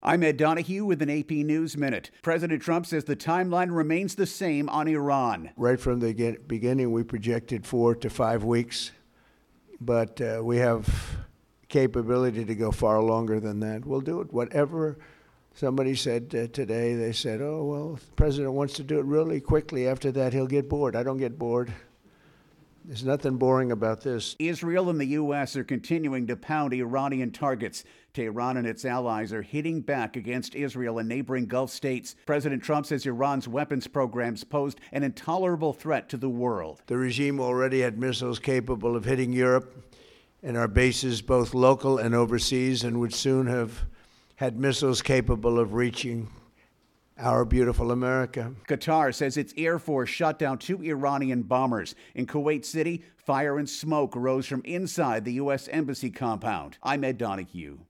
I'm Ed Donahue with an AP News Minute. President Trump says the timeline remains the same on Iran. Right from the beginning, we projected 4 to 5 weeks, but we have capability to go far longer than that. We'll do it. Whatever somebody said today, they said, oh, well, if the president wants to do it really quickly. After that, he'll get bored. I don't get bored. There's nothing boring about this. Israel and the U.S. are continuing to pound Iranian targets. Tehran and its allies are hitting back against Israel and neighboring Gulf states. President Trump says Iran's weapons programs posed an intolerable threat to the world. The regime already had missiles capable of hitting Europe and our bases, both local and overseas, and would soon have had missiles capable of reaching our beautiful America. Qatar says its Air Force shot down 2 Iranian bombers. In Kuwait City, fire and smoke rose from inside the U.S. Embassy compound. I'm Ed Donahue.